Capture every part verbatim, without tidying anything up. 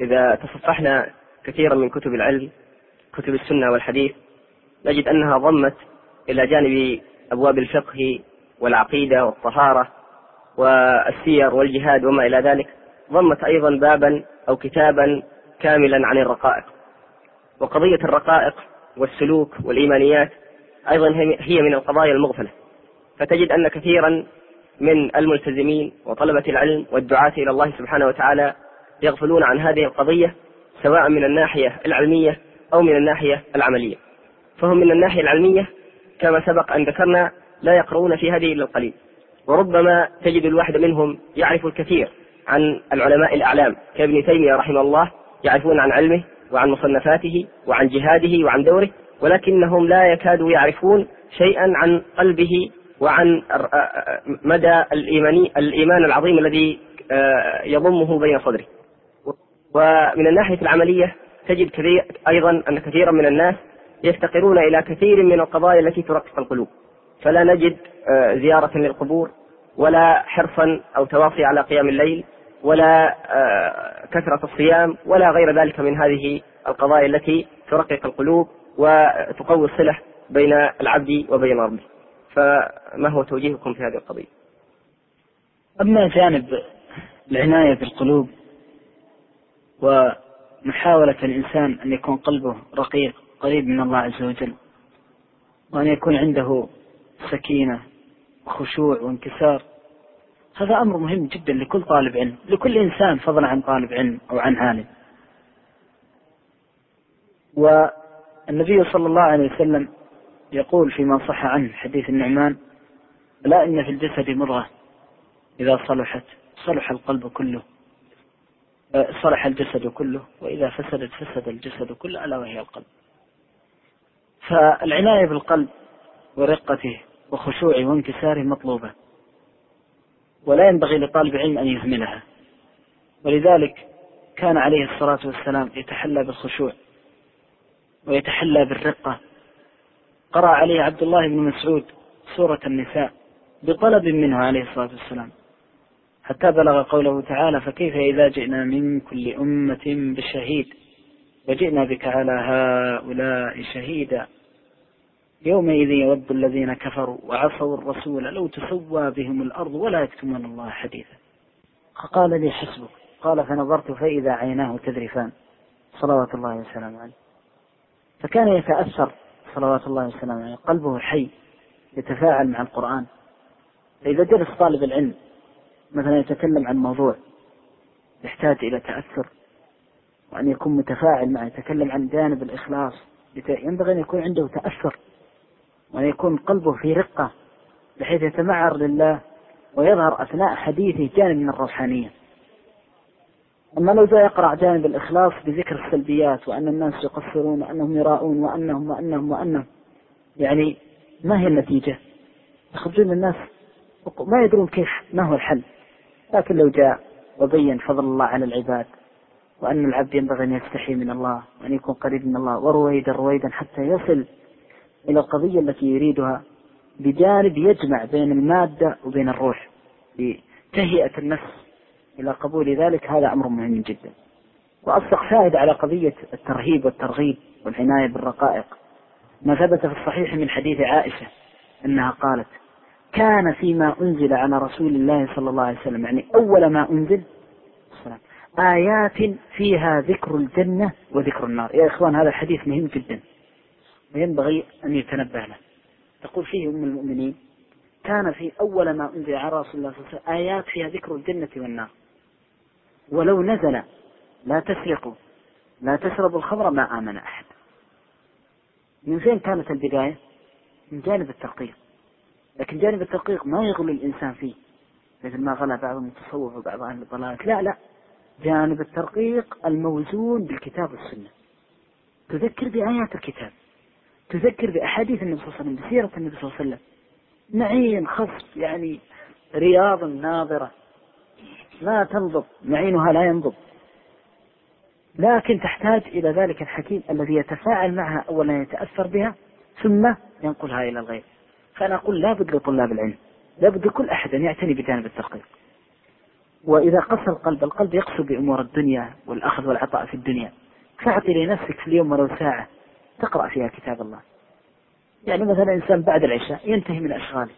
إذا تصفحنا كثيرا من كتب العلم، كتب السنة والحديث، نجد أنها ضمت إلى جانب أبواب الفقه والعقيدة والطهارة والسير والجهاد وما إلى ذلك، ضمت أيضا بابا أو كتابا كاملا عن الرقائق. وقضية الرقائق والسلوك والإيمانيات أيضا هي من القضايا المغفلة، فتجد أن كثيرا من الملتزمين وطلبة العلم والدعاة إلى الله سبحانه وتعالى يغفلون عن هذه القضية، سواء من الناحية العلمية أو من الناحية العملية. فهم من الناحية العلمية كما سبق أن ذكرنا لا يقرؤون في هذه إلا القليل، وربما تجد الواحد منهم يعرف الكثير عن العلماء الأعلام كابن تيمية رحمه الله، يعرفون عن علمه وعن مصنفاته وعن جهاده وعن دوره، ولكنهم لا يكادوا يعرفون شيئا عن قلبه وعن مدى الإيمان العظيم الذي يضمه بين صدره. ومن الناحية العملية تجد كثير أيضا أن كثيرا من الناس يفتقرون إلى كثير من القضايا التي ترقق القلوب، فلا نجد زيارة للقبور ولا حرصا أو تواصي على قيام الليل ولا كثرة الصيام ولا غير ذلك من هذه القضايا التي ترقق القلوب وتقوي الصلة بين العبد وبين ربه. فما هو توجيهكم في هذه القضية؟ أما جانب العناية بالقلوب ومحاولة الإنسان أن يكون قلبه رقيق قريب من الله عز وجل، وأن يكون عنده سكينة وخشوع وانكسار، هذا أمر مهم جدا لكل طالب علم، لكل إنسان فضلا عن طالب علم أو عن عالم. والنبي صلى الله عليه وسلم يقول فيما صح عنه حديث النعمان: لا إن في الجسد مضغة إذا صلحت صلح القلب كله، صلح الجسد كله، وإذا فسدت فسد الجسد كله، ألا وهي القلب. فالعناية بالقلب ورقته وخشوعه وانكساره مطلوبة، ولا ينبغي لطالب علم أن يهملها. ولذلك كان عليه الصلاة والسلام يتحلى بالخشوع ويتحلى بالرقة. قرأ عليه عبد الله بن مسعود سورة النساء بطلب منه عليه الصلاة والسلام، حتى بلغ قوله تعالى: فكيف إذا جئنا من كل أمة بشهيد وجئنا بك على هؤلاء شهيدا يومئذ يود الذين كفروا وعصوا الرسول لو تسوى بهم الأرض ولا يكتمون الله حديثا. فقال لي: حسبك. قال: فنظرت فإذا عيناه تذرفان صلوات الله وسلامه عليه. فكان يتأثر صلوات الله وسلامه عليه، قلبه حي يتفاعل مع القرآن. فإذا جلس طالب العلم مثلا يتكلم عن موضوع يحتاج إلى تأثر وأن يكون متفاعل معه، يتكلم عن جانب الإخلاص، ينبغي أن يكون عنده تأثر وأن يكون قلبه في رقة بحيث يتمعر لله ويظهر أثناء حديثه جانب من الروحانية. أما لو جاء يقرأ جانب الإخلاص بذكر السلبيات وأن الناس يقصرون وأنهم يراؤون وأنهم وأنهم وأنهم يعني ما هي النتيجة؟ يخرجون الناس ما يدرون كيف ما هو الحل. لكن لو جاء وبين فضل الله على العباد وأن العبد ينبغي أن يستحي من الله وأن يكون قريب من الله ورويدا رويدا حتى يصل إلى القضية التي يريدها بجانب يجمع بين المادة وبين الروح بتهيئة النفس إلى قبول ذلك، هذا أمر مهم جدا. وأصدق شاهد على قضية الترهيب والترغيب والعناية بالرقائق ما ثبت في الصحيح من حديث عائشة أنها قالت: كان فيما أنزل على رسول الله صلى الله عليه وسلم، يعني أول ما أنزل آيات فيها ذكر الجنة وذكر النار. يا إخوان هذا الحديث مهم جدا وينبغي أن يتنبه له. تقول فيه أم المؤمنين: كان في أول ما أنزل على رسول الله صلى الله عليه وسلم آيات فيها ذكر الجنة والنار، ولو نزل لا تسرقوا لا تشربوا الخمر ما آمن أحد. من فين كانت البداية؟ من جانب الترقيق. لكن جانب الترقيق ما يغلو الإنسان فيه مثل ما غلى بعض المتصوف وبعض أهل الضلال، لا لا، جانب الترقيق الموزون بالكتاب والسنة، تذكر بآيات الكتاب، تذكر بأحاديث النبي صلى الله عليه وسلم، بسيرة النبي صلى الله عليه وسلم، معين خصف يعني رياض ناظرة لا تنضب، معينها لا ينضب، لكن تحتاج إلى ذلك الحكيم الذي يتفاعل معها، أولا يتأثر بها ثم ينقلها إلى الغير. فأنا أقول لا بد لطلاب العلم، لا بد لكل أحد أن يعتني بجانب الترقيق. وإذا قسى القلب، القلب يقسو بأمور الدنيا والأخذ والعطاء في الدنيا، فاعطي لنفسك في اليوم ولو ساعة تقرأ فيها كتاب الله. يعني مثلا إنسان بعد العشاء ينتهي من أشغاله،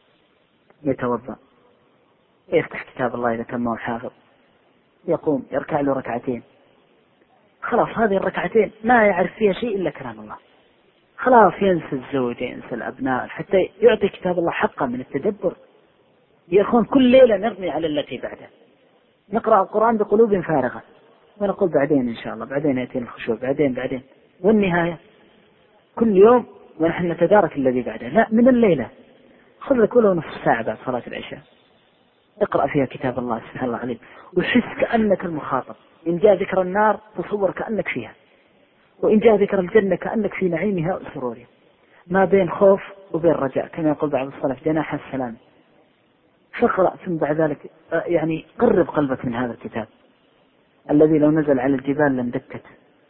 يتوضأ، يفتح كتاب الله إذا كان ما هو حافظ، يقوم يركع له ركعتين، خلاص هذه الركعتين ما يعرف فيها شيء إلا كلام الله، خلاص ينسى الزوجة ينسى الأبناء، حتى يعطي كتاب الله حقا من التدبر. يكون كل ليلة نرمي على التي بعدها، نقرأ القرآن بقلوب فارغة ونقول بعدين إن شاء الله، بعدين يأتي الخشوع، بعدين بعدين والنهاية كل يوم ونحن نتدارك الذي بعده. لا، من الليلة خذ لك ولو نصف ساعة بعد صلاة العشاء اقرأ فيها كتاب الله سبحانه الله عليك، وحس كأنك المخاطب. إن جاء ذكر النار تصور كأنك فيها، وإن جاء ذكر الجنة كأنك في نعيمها وسرورها، ما بين خوف وبين رجاء كما يقول بعض السلف جناح السلام. فاقرأ ثم بعد ذلك يعني قرب قلبك من هذا الكتاب الذي لو نزل على الجبال لندكت،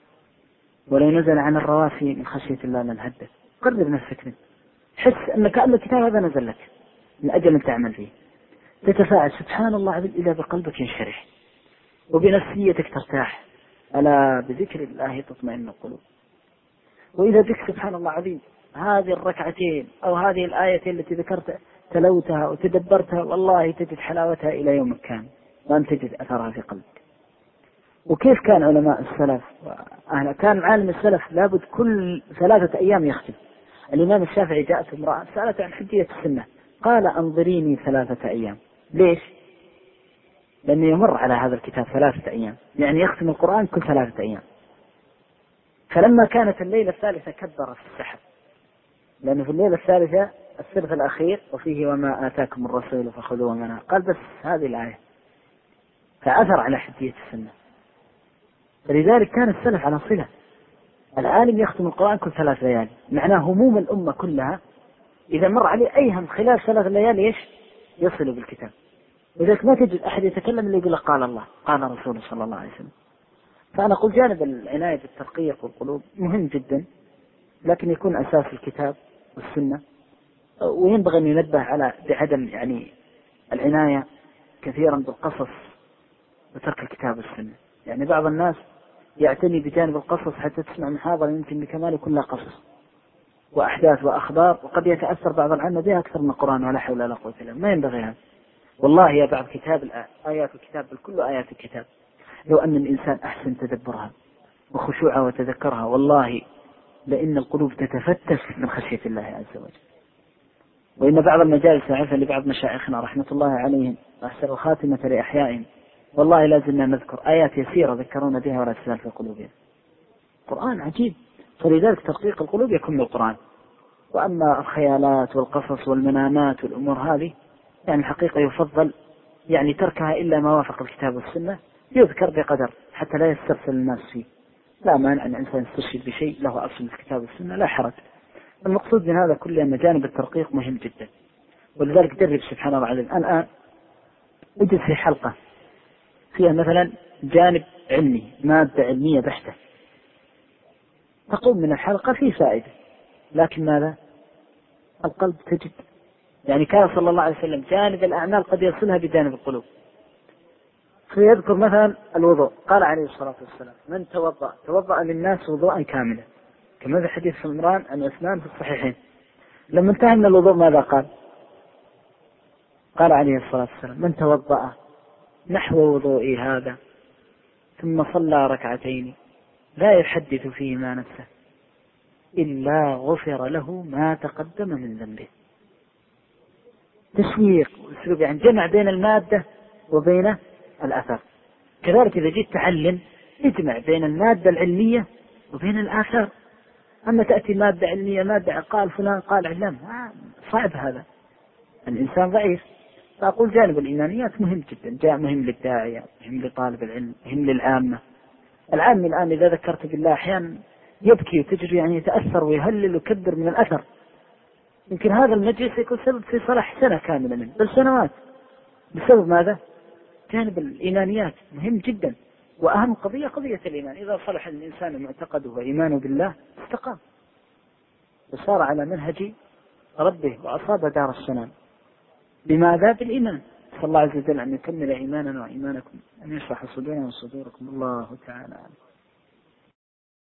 ولو نزل عن الرواسي من خشية الله لانهدت. قرب نفسك منه، حس أن كأن الكتاب هذا نزل لك من أجل أن تعمل فيه، تتفاعل سبحان الله عظيم إذا بقلبك ينشرح وبنفسيتك ترتاح. ألا بذكر الله تطمئن القلوب. وإذا ذكر سبحان الله عظيم هذه الركعتين أو هذه الآيتين التي ذكرت تلوتها وتدبرتها، والله تجد حلاوتها إلى يومك كامل وأن تجد أثرها في قلبك. وكيف كان علماء السلف وأهل، كان عالم السلف لابد كل ثلاثة أيام يختم. الإمام الشافعي جاءت امرأة سألت عن حجية السنة، قال أنظريني ثلاثة أيام. ليش؟ لأنه يمر على هذا الكتاب ثلاثة أيام، يعني يختم القرآن كل ثلاثة أيام. فلما كانت الليلة الثالثة كبر في السحر، لأنه في الليلة الثالثة الثلث الأخير وفيه وما آتاكم الرسول فخذوه منها، قال بس هذه الآية، فأثر على حجية السنة. فلذلك كان السلف على صلة. العالم يختم القرآن كل ثلاث ليالي، معناه هموم الأمة كلها إذا مر عليه أي هم خلال ثلاث ليالي إيش يصل بالكتاب. لذلك ما تجد أحد يتكلم اللي يقول قال الله قال رسوله صلى الله عليه وسلم. فأنا أقول جانب العناية بالترقيق والقلوب مهم جدا، لكن يكون أساس الكتاب والسنة. وينبغي أن ينبه على بعدم يعني العناية كثيرا بالقصص وترك الكتاب والسنة. يعني بعض الناس يعتني بجانب القصص حتى تسمع محاضرة يمكن بكمال يكون لها قصص وأحداث وأخبار، وقد يتأثر بعض العامة بها أكثر من القرآن، ولا حول ولا قوة إلا بالله. ما ينبغي هذا. والله يا بعض كتاب آيات الكتاب بل كل آيات الكتاب لو أن الإنسان أحسن تدبرها وخشوعها وتذكرها، والله لأن القلوب تتفتش من خشية الله عز وجل. وإن بعض المجالس عرفا لبعض مشايخنا رحمة الله عليهم أحسن الخاتمة لأحيائهم، والله لازلنا نذكر آيات يسيرة ذكرونا بها ولا تزال في قلوبهم. قرآن عجيب. فلذلك ترقيق القلوب يكون بالقرآن. وأما الخيالات والقصص والمنامات والأمور هذه يعني الحقيقة يفضل يعني تركها إلا ما وافق الكتاب والسنة، يذكر بقدر حتى لا يسترسل الناس فيه. لا مانع أن الإنسان يستشهد بشيء له أصل في الكتاب والسنة، لا حرج. المقصود من هذا كله أن جانب الترقيق مهم جدا. ولذلك درب سبحان الله العظيم. الآن أجد في حلقة فيها مثلا جانب علمي، مادة علمية بحتة، تقوم من الحلقة في فائدة، لكن ماذا؟ القلب تجد يعني كان صلى الله عليه وسلم جانب الأعمال قد يصلها بجانب القلوب. فيذكر مثلا الوضوء، قال عليه الصلاة والسلام من توضأ توضأ للناس وضوءا كاملا، كما في حديث عمران عن عثمان في الصحيحين. لما انتهى من الوضوء ماذا قال؟ قال عليه الصلاة والسلام من توضأ نحو وضوئي هذا ثم صلى ركعتين لا يحدث فيهما نفسه إلا غفر له ما تقدم من ذنبه. تشويق واسلوب، يعني جمع بين المادة وبين الأثر. كذلك إذا جيت تعلم اجمع بين المادة العلمية وبين الآثار. أما تأتي مادة علمية مادة قال فلان قال علم، صعب هذا، الإنسان ضعيف. فأقول جانب الإيمانيات مهم جدا، جاء مهم للداعية، مهم لطالب العلم، مهم للعامة. العام الآن إذا ذكرت بالله أحيانا يبكي وتجري يعني يتأثر ويهلل ويكبر من الأثر. يمكن هذا المجلس يكون سبب في صلاح سنة كاملة منه بل سنوات. بسبب ماذا؟ جانب الإيمانيات مهم جدا، وأهم قضية قضية الإيمان. إذا صلح الإنسان معتقده وإيمانه بالله استقام وصار على منهج ربه وأصاب دار السلام. بماذا؟ بالإيمان. نسأل الله عز وجل أن يكمل إيماننا وإيمانكم، أن يشرح صدورنا وصدوركم. الله تعالى.